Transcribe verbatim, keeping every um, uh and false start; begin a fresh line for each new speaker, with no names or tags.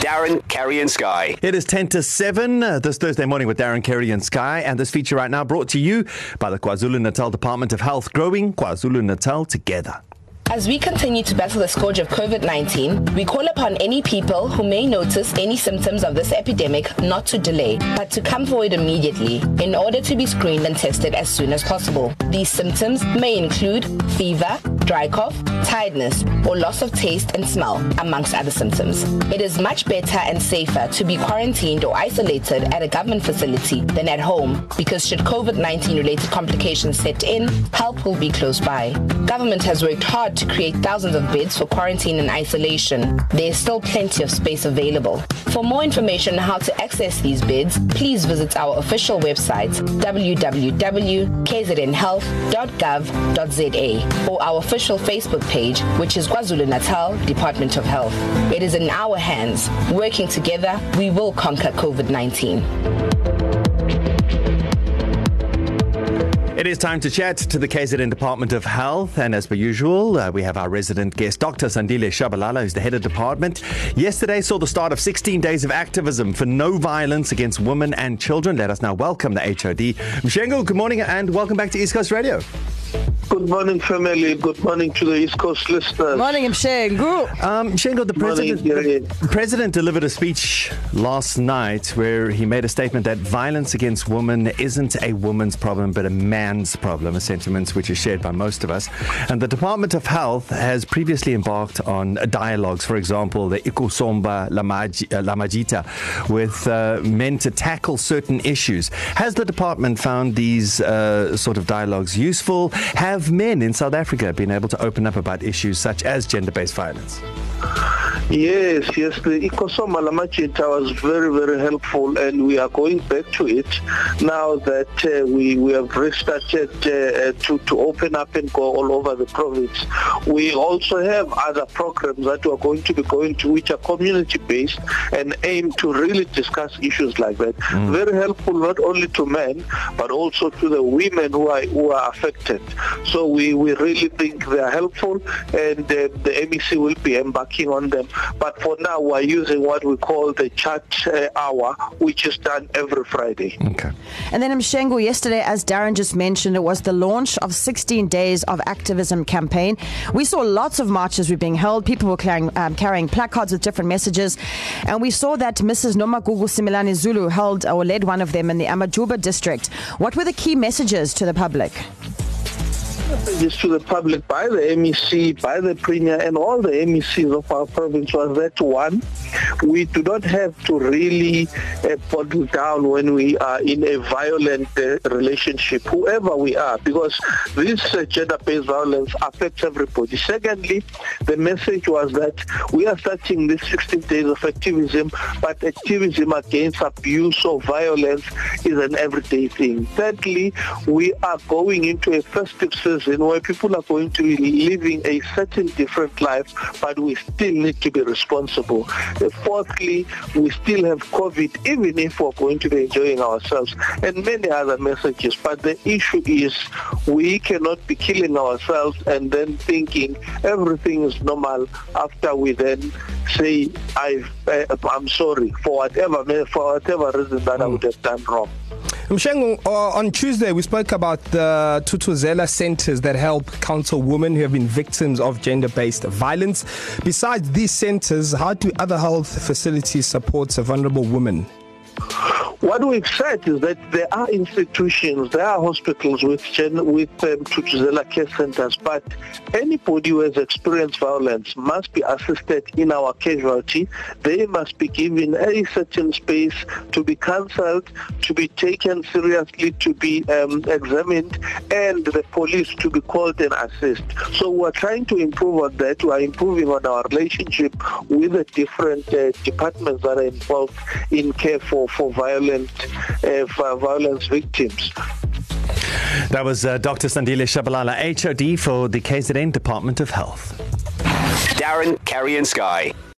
Darren, Kerry and Sky.
It is ten to seven uh, this Thursday morning with Darren, Kerry and Sky. And this feature right now brought to you by the KwaZulu-Natal Department of Health, growing KwaZulu-Natal together.
As we continue to battle the scourge of COVID nineteen, we call upon any people who may notice any symptoms of this epidemic not to delay, but to come forward immediately in order to be screened and tested as soon as possible. These symptoms may include fever, dry cough, tiredness, or loss of taste and smell, amongst other symptoms. It is much better and safer to be quarantined or isolated at a government facility than at home, because should COVID nineteen related complications set in, help will be close by. Government has worked hard to create thousands of beds for quarantine and isolation. There is still plenty of space available. For more information on how to access these beds, please visit our official website w w w dot k z n health dot gov dot z a or our official Facebook page, which is KwaZulu-Natal Department of Health. It is in our hands. Working together, we will conquer COVID nineteen.
It is time to chat to the K Z N Department of Health, and as per usual, uh, we have our resident guest, Doctor Sandile Shabalala, who's the head of department. Yesterday saw the start of sixteen days of activism for no violence against women and children. Let us now welcome the H O D. Mshengo, good morning and welcome back to East Coast Radio.
Good morning, family. Good morning to the East Coast listeners.
Morning, Mshengo.
Um, Mshengo, the president, the president delivered a speech last night where he made a statement that violence against women isn't a woman's problem, but a man's problem, a sentiment which is shared by most of us. And the Department of Health has previously embarked on dialogues, for example, the Ikusomba Lamajita, with uh, men to tackle certain issues. Has the department found these uh, sort of dialogues useful? Have men in South Africa been able to open up about issues such as gender-based violence?
Yes, yes, the Ikusomba Lamajita was very, very helpful, and we are going back to it now that uh, we, we have restarted uh, to, to open up and go all over the province. We also have other programs that we are going to be going to, which are community-based and aim to really discuss issues like that. Mm. Very helpful not only to men, but also to the women who are, who are affected. So we, we really think they are helpful, and uh, the M E C will be embarking on them. But for now, we're using what we call the chat uh, hour, which is done every Friday.
Okay.
And then, Mshengo, yesterday, as Darren just mentioned, it was the launch of sixteen days of activism campaign. We saw lots of marches were being held. People were carrying, um, carrying placards with different messages. And we saw that Missus Nomagugu Similani Zulu held or led one of them in the Amajuba district. What were the key messages to the public?
Messages to the public by the M E C, by the Premier, and all the M E Cs of our province was that, one, we do not have to really uh, bottle down when we are in a violent uh, relationship, whoever we are, because this uh, gender-based violence affects everybody. Secondly, the message was that we are starting this sixteen days of activism, but activism against abuse or violence is an everyday thing. Thirdly, we are going into a festive season where people are going to be living a certain different life, but we still need to be responsible. Uh, fourthly, we still have COVID, even if we're going to be enjoying ourselves, and many other messages. But the issue is we cannot be killing ourselves and then thinking everything is normal after we then say, I've, uh, I'm sorry for whatever, for whatever reason that mm. I would have done wrong.
Mshengo, uh, on Tuesday we spoke about the Tutuzela centers that help counsel women who have been victims of gender-based violence. Besides these centers, how do other health facilities support vulnerable women?
What we've said is that there are institutions, there are hospitals with gen- with um, Tutuzela care centers, but anybody who has experienced violence must be assisted in our casualty. They must be given a certain space to be counselled, to be taken seriously, to be um, examined, and the police to be called and assist. So we're trying to improve on that. We are improving on our relationship with the different uh, departments that are involved in care for, for violence Uh, for violence victims.
That was uh, Doctor Sandile Shabalala, H O D for the K Z N Department of Health.
Darren, Kerry and Sky.